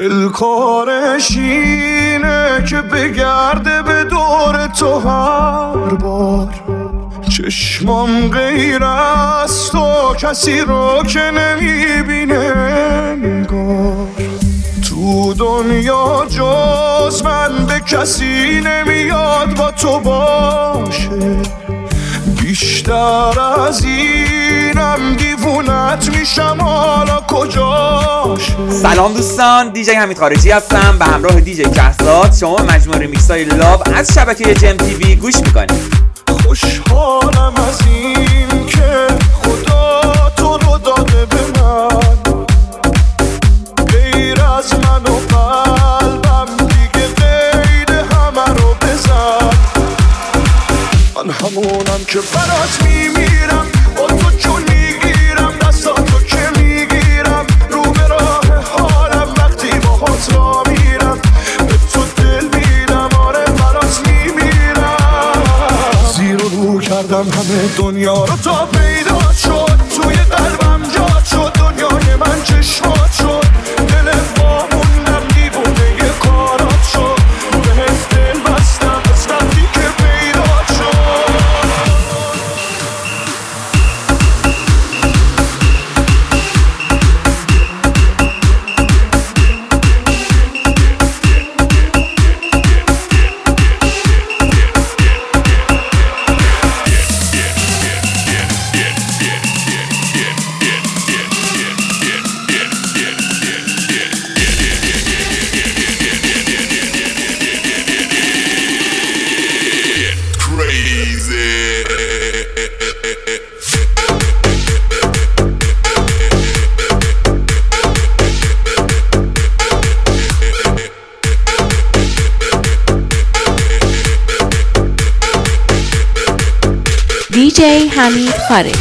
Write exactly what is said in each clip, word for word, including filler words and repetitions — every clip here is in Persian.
دلکارش اینه که بگرده به دور تو هر بار. چشمام غیر از تو کسی رو که نمیبینه انگار. تو دنیا جز من به کسی نمیاد با تو باشه. بیشتر از اینم دیوونت میشم حالا کجاشه. سلام دوستان، دیجی حمید خارجی هستم به همراه دیجی کهزاد. شما مجموعه ریمیکس‌های لاو از شبکه جم تیوی گوش میکنید. خوشحالم از این که خدا تو رو داده به من. غیر از من و قلبم دیگه غیر همه رو بزن. من همونم که برات میمیرم، با تو جون میگیرم، دستاتو که میگیرم، رو به راه حالم وقتی باهات را میرم. به تو دل میدم، آره برات میمیرم. زیر و رو کردم همه دنیا رو تا پیدا شد. توی قلبم جات شد، دنیای من چشمات شد. دل واموندم دیوونه یه کارات شد. بهت دل بستم از وقتی که پیدا شد. دیجی حمید خارجی.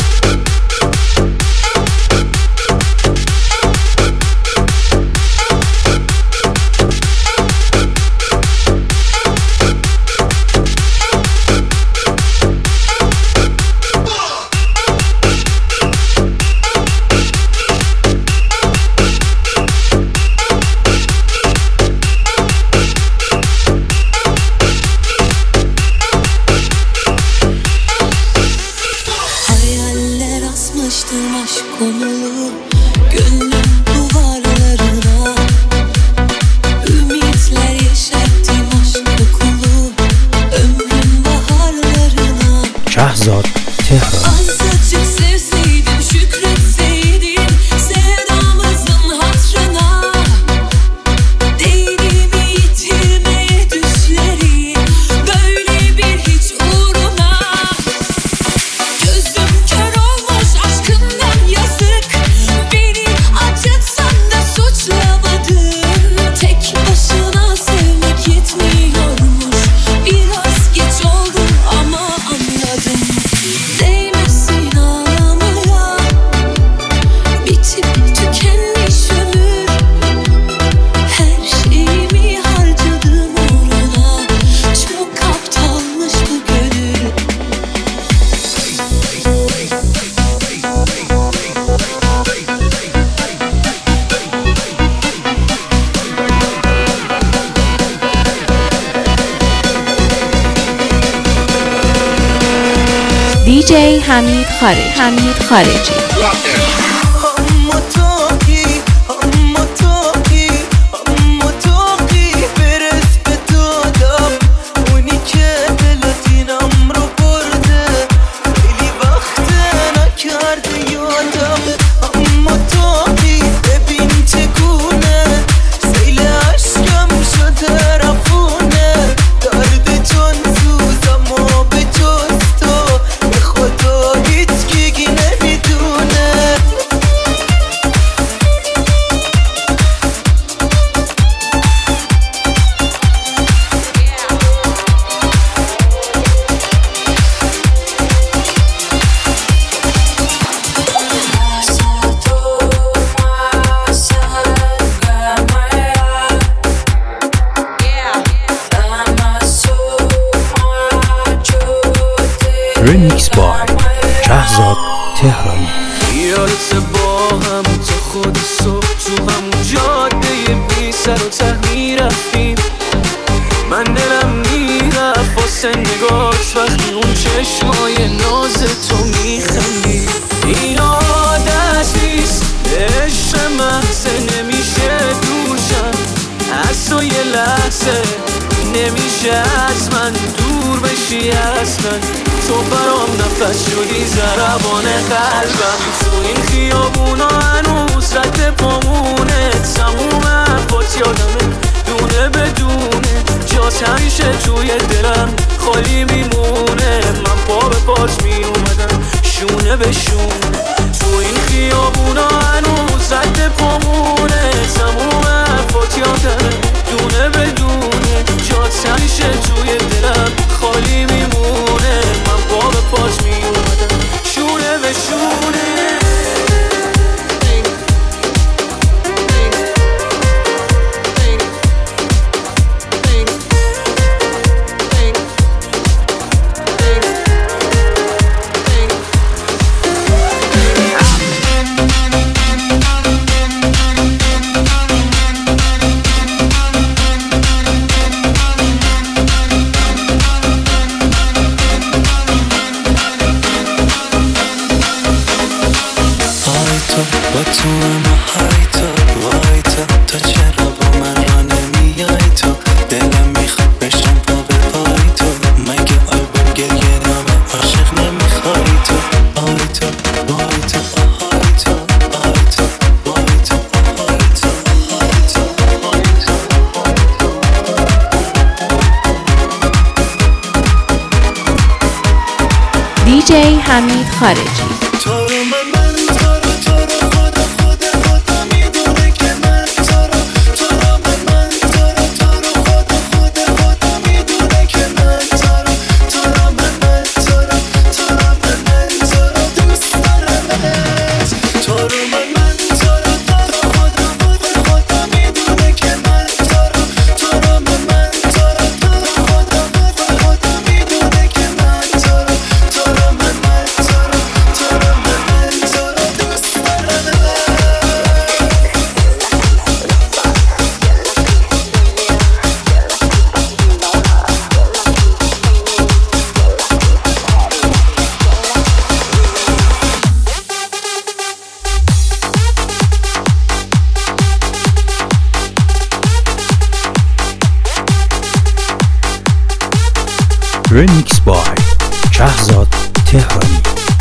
کهزاد تهران. دیجی حمید خارجی. حمید خارجی. ریمیکس بای کهزاد تهرانی. یادت با هم تا خود صبح تو همون جاده سر و ته میرفتیم. من دلم میرفت واسه نگاهش وقتی اون چشمای ناز تو میخندی. این عادت نیست عشق محض نمیشه دوشم از تو یه لحظه، نمیشه از من دور بشی اصلا. تو برام نفس شدی ضربان قلبم. تو این خیابونا هنوز رد پامونه، تموم حرفات یادمه دونه بدونه. جات همیشه توی دلم خالی میمونه. من پا به پاش میومدم شونه به شونه. تو این خیابونا هنوز رد پامونه، تموم حرفات یادمه دونه بدونه. جات همیشه توی دلم خالی میمونه. من پا به پاش میومدم شونه به شونه. با تو اما های تو وای تو تو چرا با من را نمیای تو؟ دلم میخواد بشم پا به پای تو. مگه آلبوم گریه نامه عاشق نمیخوای تو؟ آی تو وای تو آهای تو آی تو وای تو آهای تو آهای تو آهای تو. دیجی حمید خارجی. تو رو من من تو رو تو رو خدا خدا خدا میدونه که من تو رو تو رو من من تو رو تو رو خدا خدا خدا میدونه که من تو رو تو رو من من تو رو تو رو من من تو رو دوست دارمت. تو رو من من تو رو تو رو خدا خدا خدا میدونه که من تو رو تو رو من من تو رو تو رو خدا خدا خدا میدونه که من تو رو تو رو من من تو رو تو رو من من تو رو دوست دارمت. رمیکس بای شهزاد تهرانی.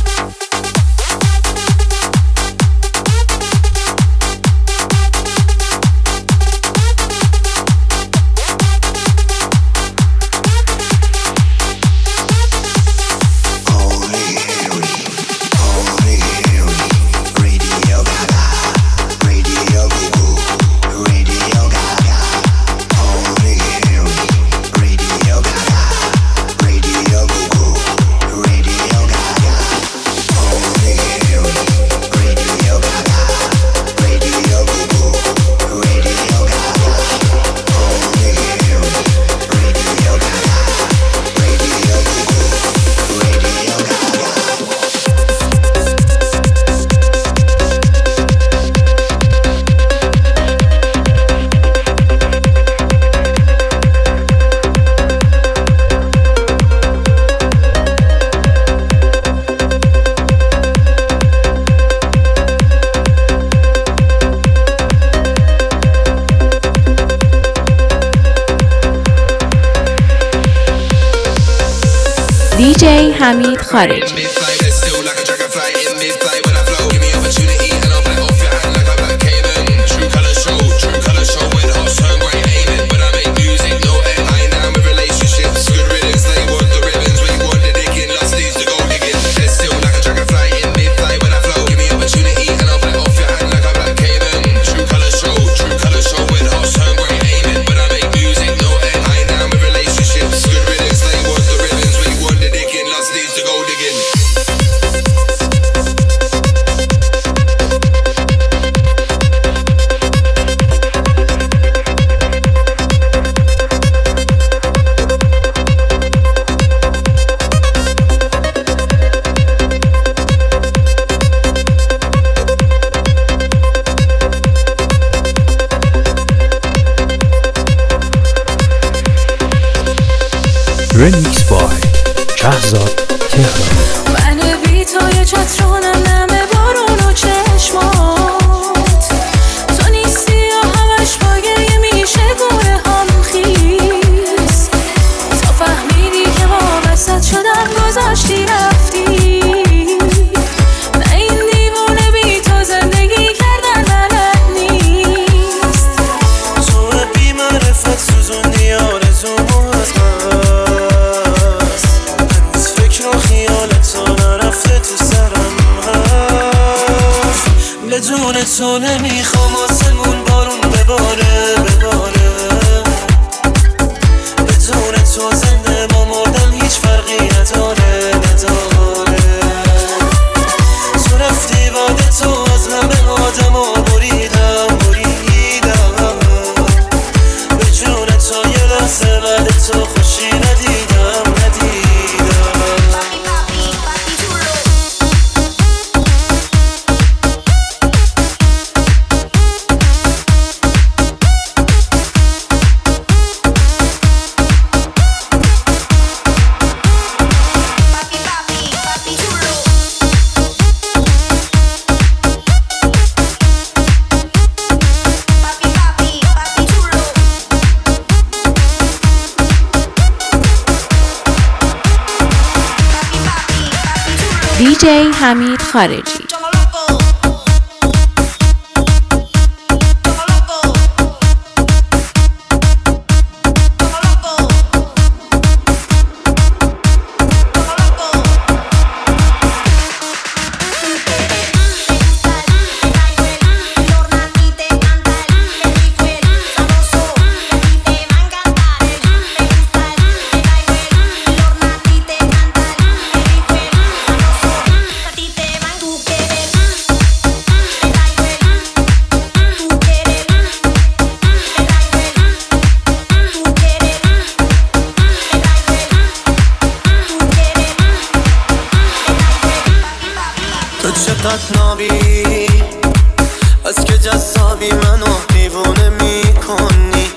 دیجی حمید خارجی. Go again. رمیکس بای کهزاد تهرانی. من بی توی چترونم نمه بارون و چشمات، تو نیستی و همش با گریه میشه گونه هم خیز، تا فهمیدی که با وسط شدم گذاشتی رفتی. نه این دیوونه بی تو زندگی کردن بلد نیست. تو بی معرفت سوزوندی آرزومو از هست، هنوز فکر و خیالت تو نرفته تو سرم هست. بدون تو نمیخوام آسمون بارون بباره بباره، بدون تو زنده با مردن هیچ فرقی نداره نداره. تو رفتی بعد تو از همه آدم ها بریدم بریدم، به جون تو یه لحظه بعد تو خوشی ندیدم ندیدم. دیجی حمید خارجی. تو چقدر نابی از که جذابی منو دیوونه میکنی،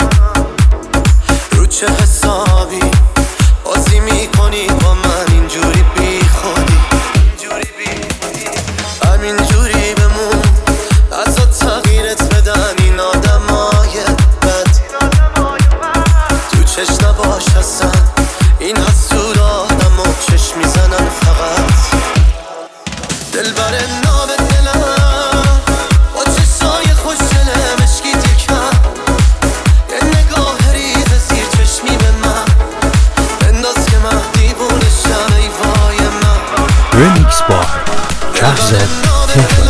رو چه حسابی بازی میکنی با من اینجوری بی خودی، همینجوری بمون ازا تغییرت بدن این آدمای بد، تو چش نباش هستن این حسود آدم و چش میزنن فقط. دل بر نام دلم با چشای خوشگلم اشکی تکم، یه نگاه ریز زیر چشمی به من بنداز که من دیوونه شم ای وای من. رمیکس بای کهزاد تهرانی.